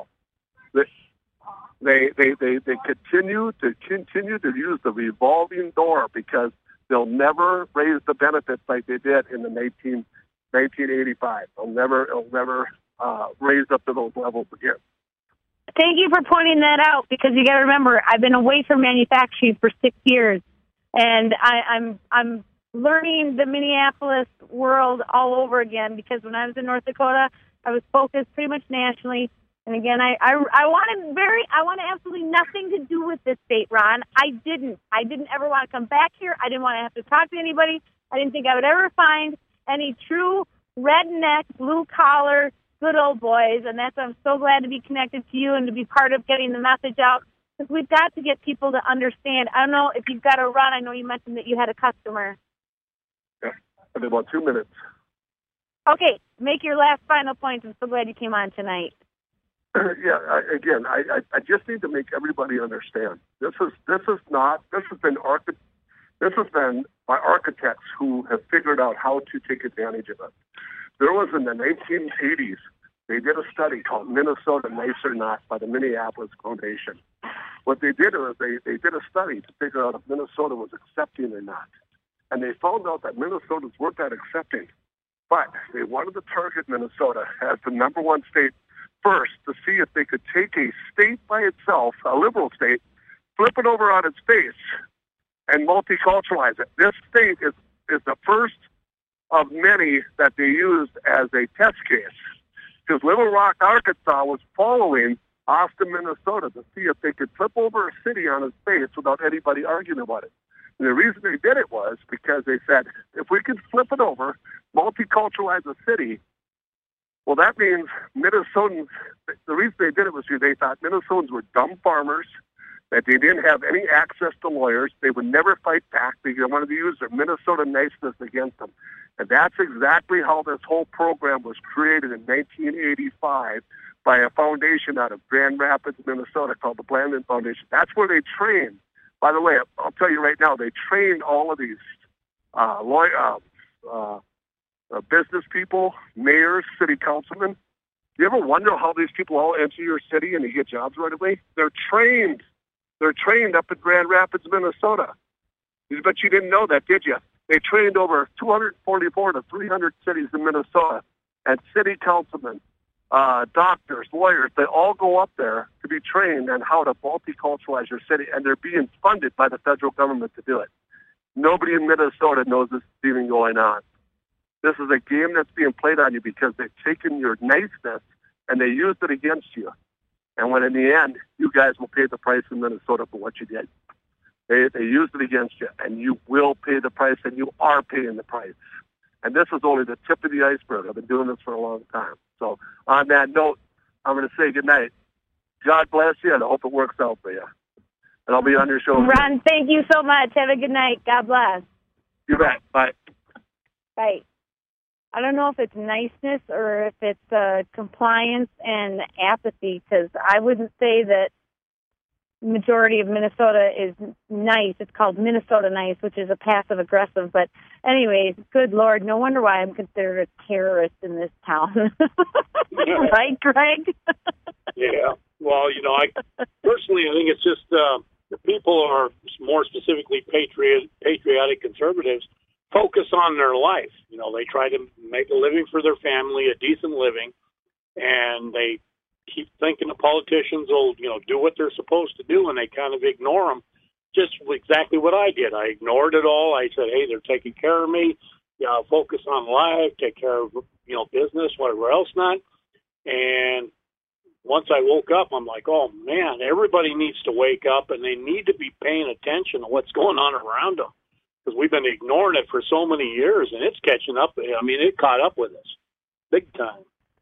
[SPEAKER 5] They, they, they, they continue to continue to use the revolving door, because they'll never raise the benefits like they did in the nineteen eighty-five. They'll never, they'll never uh, raise up to those levels again.
[SPEAKER 2] Thank you for pointing that out, because you got to remember, I've been away from manufacturing for six years, and I, I'm I'm learning the Minneapolis world all over again. Because when I was in North Dakota, I was focused pretty much nationally. And again, I, I, I wanted very, I wanted absolutely nothing to do with this state, Ron. I didn't. I didn't ever want to come back here. I didn't want to have to talk to anybody. I didn't think I would ever find any true redneck, blue-collar, good old boys. And that's, I'm so glad to be connected to you and to be part of getting the message out. Because we've got to get people to understand. I don't know if you've got to run. I know you mentioned that you had a customer.
[SPEAKER 5] Yeah, in about two minutes.
[SPEAKER 2] Okay, make your last final point. I'm so glad you came on tonight.
[SPEAKER 5] Yeah, I, again, I, I, I just need to make everybody understand. This is this is not. This has been this has been by architects who have figured out how to take advantage of it. There was in the nineteen eighties, they did a study called Minnesota Nice or Not by the Minneapolis Foundation. What they did was they, they did a study to figure out if Minnesota was accepting or not. And they found out that Minnesotans weren't that accepting. But they wanted to target Minnesota as the number one state first to see if they could take a state by itself, a liberal state, flip it over on its face, and multiculturalize it. This state is, is the first of many that they used as a test case. Because Little Rock, Arkansas was following Austin, Minnesota to see if they could flip over a city on its face without anybody arguing about it. And the reason they did it was because they said, if we can flip it over, multiculturalize a city, well, that means Minnesotans, the reason they did it was because they thought Minnesotans were dumb farmers, that they didn't have any access to lawyers, they would never fight back because they wanted to use their Minnesota niceness against them. And that's exactly how this whole program was created in nineteen eighty-five by a foundation out of Grand Rapids, Minnesota called the Blandin Foundation. That's where they trained. By the way, I'll tell you right now, they trained all of these uh, lawyer, uh, uh, uh, business people, mayors, city councilmen. You ever wonder how these people all enter your city and they get jobs right away? They're trained. They're trained up at Grand Rapids, Minnesota. But you didn't know that, did you? They trained over two hundred forty-four to three hundred cities in Minnesota, and city councilmen, uh, doctors, lawyers, they all go up there to be trained on how to multiculturalize your city, and they're being funded by the federal government to do it. Nobody in Minnesota knows this is even going on. This is a game that's being played on you because they've taken your niceness and they used it against you. And when in the end, you guys will pay the price in Minnesota for what you did. They, they used it against you, and you will pay the price, and you are paying the price. And this is only the tip of the iceberg. I've been doing this for a long time. So on that note, I'm going to say good night. God bless you, and I hope it works out for you. And I'll be on your show.
[SPEAKER 2] Ron, thank you so much. Have a good night. God bless.
[SPEAKER 5] You bet. Bye.
[SPEAKER 2] Bye. I don't know if it's niceness or if it's uh, compliance and apathy, because I wouldn't say that majority of Minnesota is nice. It's called Minnesota nice, which is a passive aggressive. But anyways, good Lord, no wonder why I'm considered a terrorist in this town. Right, Greg?
[SPEAKER 6] Yeah. Well, you know, I personally, I think it's just uh, the people are more specifically patriot, patriotic conservatives focus on their life. You know, they try to make a living for their family, a decent living, and they keep thinking the politicians will, you know, do what they're supposed to do, and they kind of ignore them. Just exactly what I did. I ignored it all. I said, hey, they're taking care of me. You know, focus on life, take care of, you know, business, whatever else not. And once I woke up, I'm like, oh, man, everybody needs to wake up, and they need to be paying attention to what's going on around them, because we've been ignoring it for so many years, and it's catching up. I mean, it caught up with us big time.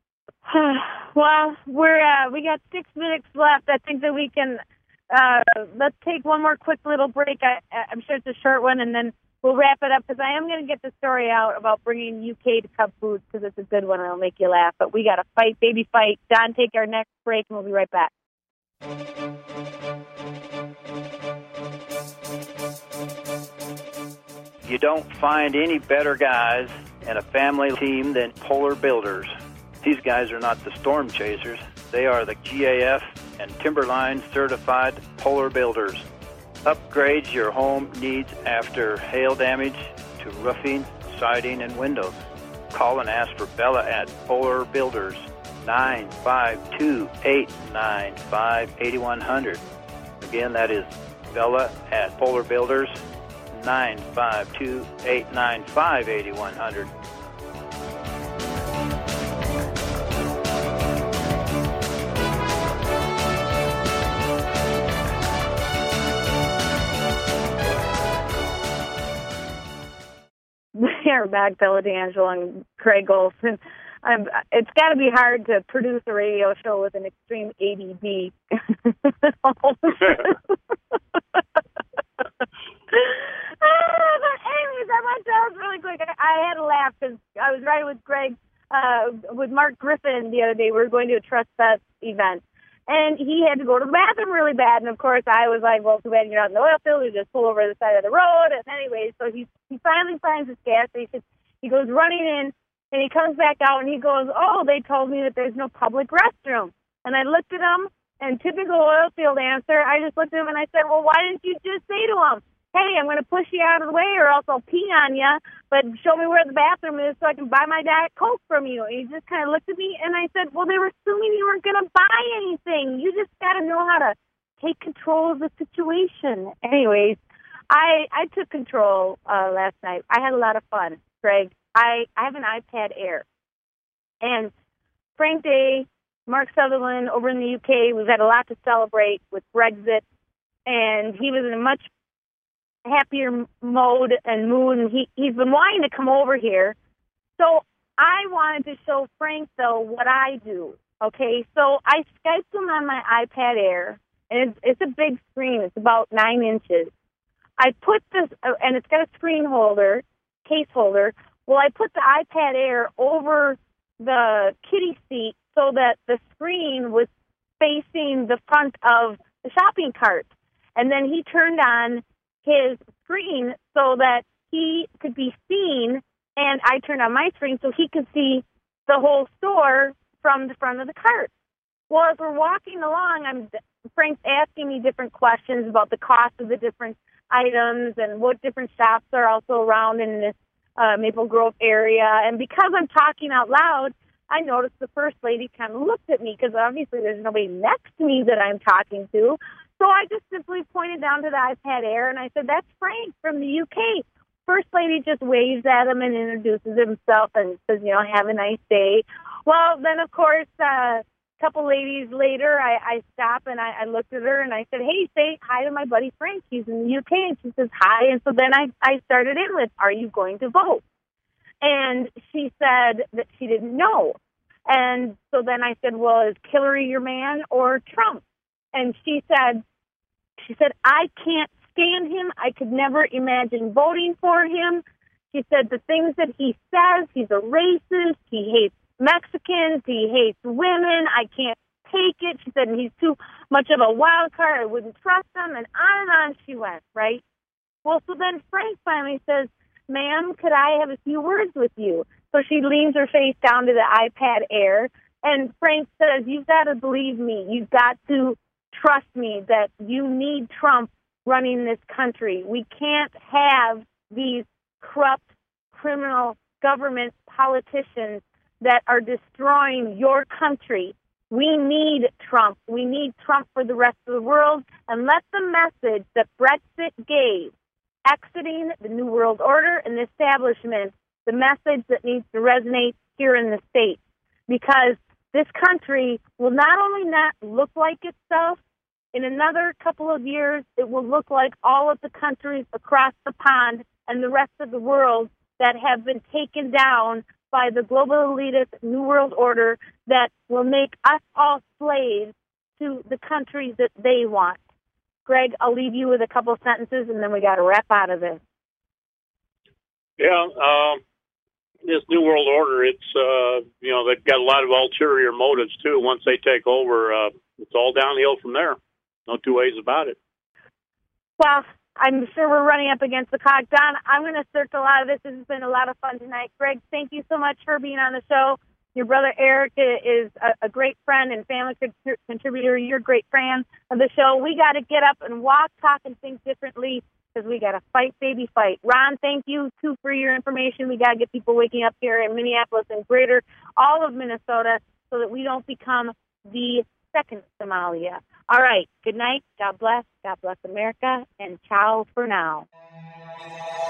[SPEAKER 2] Well, we're uh, we got six minutes left. I think that we can uh, let's take one more quick little break. I, I'm sure it's a short one, and then we'll wrap it up, because I am going to get the story out about bringing U K to Cub Foods, because it's a good one and it'll make you laugh. But we got to fight, baby, fight. Don, take our next break, and we'll be right back.
[SPEAKER 4] You don't find any better guys in a family team than Polar Builders. These guys are not the storm chasers. They are the G A F and Timberline certified Polar Builders. Upgrade your home needs after hail damage to roofing, siding, and windows. Call and ask for Bella at Polar Builders, nine five two, eight nine five, eight one zero zero. Again, that is Bella at Polar Builders, nine five two, eight nine five, eight one zero zero.
[SPEAKER 2] We are back, Bella D'Angelo and Craig Olson. I'm, it's got to be hard to produce a radio show with an extreme A D D. Anyways, I want to tell us really quick. I, I had a laugh because I was riding with Greg, uh, with Mark Griffin the other day. We were going to a Trust Fest event, And he had to go to the bathroom really bad. And, of course, I was like, well, too bad you're not in the oil field. You just pull over the side of the road. And anyway, so he, he finally finds his gas station. He goes running in, and he comes back out, and he goes, oh, they told me that there's no public restroom. And I looked at him, and typical oil field answer, I just looked at him, and I said, well, why didn't you just say to him, hey, I'm going to push you out of the way or else I'll pee on you, but show me where the bathroom is so I can buy my Diet Coke from you. And he just kind of looked at me, and I said, well, they were assuming you weren't going to buy anything. You just got to know how to take control of the situation. Anyways, I I took control uh, last night. I had a lot of fun, Greg. I, I have an iPad Air. And Frank Day, Mark Sutherland over in the U K, we've had a lot to celebrate with Brexit, and he was in a much happier mode and mood, and he, he's been wanting to come over here. So I wanted to show Frank, though, what I do, okay? So I Skyped him on my iPad Air, and it's, it's a big screen. It's about nine inches. I put this, uh, and it's got a screen holder, case holder. Well, I put the iPad Air over the kiddie seat so that the screen was facing the front of the shopping cart. And then he turned on his screen so that he could be seen, and I turned on my screen so he could see the whole store from the front of the cart. Well, as we're walking along, I'm Frank's asking me different questions about the cost of the different items and what different shops are also around in this uh, Maple Grove area. And because I'm talking out loud, I noticed the first lady kind of looked at me because obviously there's nobody next to me that I'm talking to. So I just simply pointed down to the iPad Air, and I said, that's Frank from the U K. First lady just waves at him and introduces himself and says, you know, have a nice day. Well, then, of course, uh, a couple ladies later, I, I stopped and I, I looked at her and I said, hey, say hi to my buddy Frank. He's in the U K. And she says, hi. And so then I, I started in with, are you going to vote? And she said that she didn't know. And so then I said, well, is Hillary your man or Trump? And she said, she said, I can't stand him. I could never imagine voting for him. She said the things that he says, he's a racist, he hates Mexicans, he hates women, I can't take it. She said he's too much of a wild card, I wouldn't trust him, and on and on she went, right? Well, so then Frank finally says, ma'am, could I have a few words with you? So she leans her face down to the iPad Air, and Frank says, you've got to believe me. You've got to trust me that you need Trump running this country. We can't have these corrupt, criminal government politicians that are destroying your country. We need Trump. We need Trump for the rest of the world. And let the message that Brexit gave, exiting the New World Order and the establishment, the message that needs to resonate here in the States. Because this country will not only not look like itself, in another couple of years, it will look like all of the countries across the pond and the rest of the world that have been taken down by the global elitist New World Order that will make us all slaves to the countries that they want. Greg, I'll leave you with a couple sentences, and then we got to wrap out of this.
[SPEAKER 6] Yeah, um, this New World Order, it's, uh, you know, they've got a lot of ulterior motives, too. Once they take over, uh, it's all downhill from there. No two ways about it.
[SPEAKER 2] Well, I'm sure we're running up against the clock. Don, I'm going to circle out of this. This has been a lot of fun tonight. Greg, thank you so much for being on the show. Your brother Eric is a, a great friend and family contributor. You're a great fan of the show. We got to get up and walk, talk, and think differently because we got to fight, baby, fight. Ron, thank you, too, for your information. We got to get people waking up here in Minneapolis and greater, all of Minnesota, so that we don't become the second Somalia. All right. Good night. God bless. God bless America. And ciao for now.